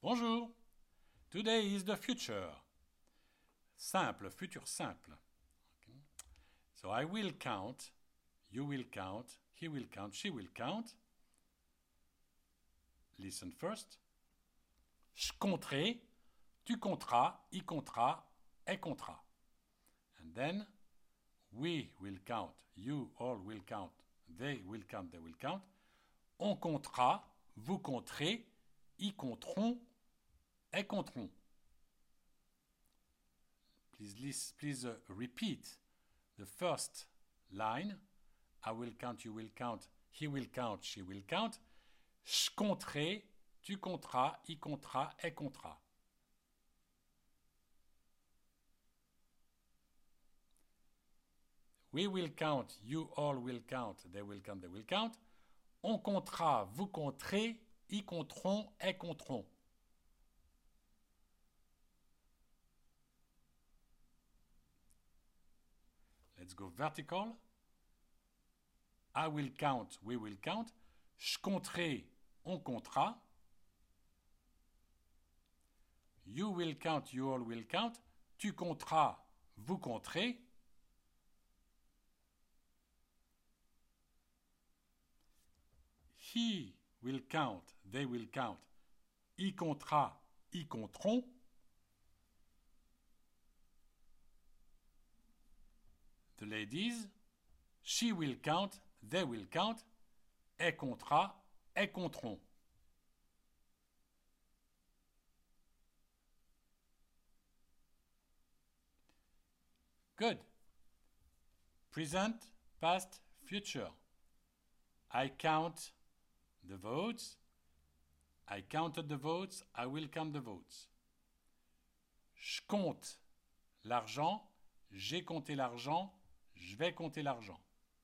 Bonjour. Today is the future. Simple, futur simple. Okay. So I will count, you will count, he will count, she will count. Listen first. Je compterai, tu compteras, il comptera, elle comptera. And then we will count, you all will count, they will count, they will count. On comptera, vous compterez, ils compteront, elles compteront. Please repeat the first line. I will count, you will count, he will count, she will count. Je compterai, tu compteras, il comptera, elle comptera. We will count, you all will count, they will count, they will count. On comptera, vous compterez, ils compteront, elles compteront. Let's go vertical. I will count, we will count. Je compterai, on comptera. You will count, you all will count. Tu compteras, vous compterez. He will count, they will count. Il comptera, ils compteront. The ladies, she will count, they will count. Elle comptera, elles compteront. Good. Present, past, future. I count the votes. I counted the votes. I will count the votes. Je compte l'argent. J'ai compté l'argent. Je vais compter l'argent.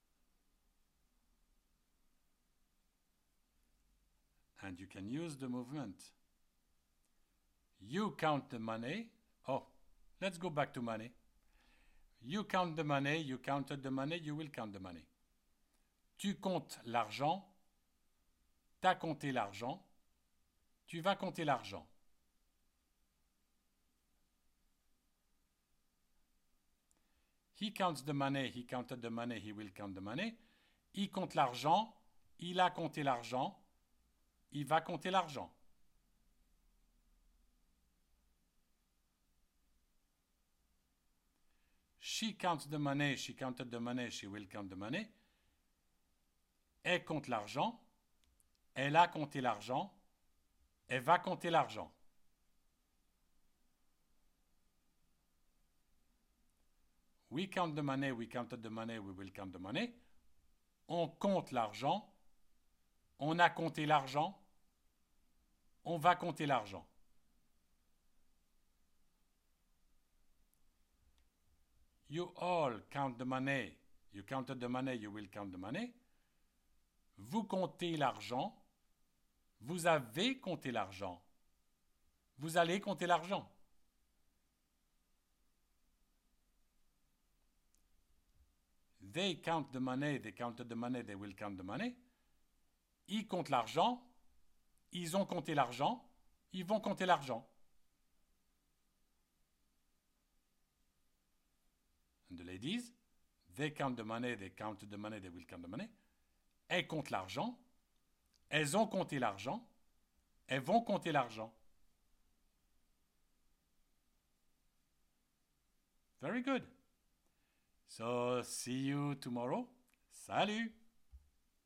And you can use the movement. You count the money. Oh, let's go back to money. You count the money. You counted the money. You will count the money. Tu comptes l'argent. T'as compté l'argent. Tu vas compter l'argent. He counts the money. He counted the money. He will count the money. Il compte l'argent. Il a compté l'argent. Il va compter l'argent. She counts the money. She counted the money. She will count the money. Elle compte l'argent. Elle a compté l'argent. Elle va compter l'argent. We count the money. We counted the money. We will count the money. On compte l'argent. On a compté l'argent. On va compter l'argent. You all count the money. You counted the money. You will count the money. Vous comptez l'argent. Vous avez compté l'argent. Vous allez compter l'argent. They count the money. They counted the money. They will count the money. Ils comptent l'argent. Ils ont compté l'argent. Ils vont compter l'argent. And the ladies, they count the money. They counted the money. They will count the money. Elles comptent l'argent. Elles ont compté l'argent. Elles vont compter l'argent. Very good. So, see you tomorrow. Salut!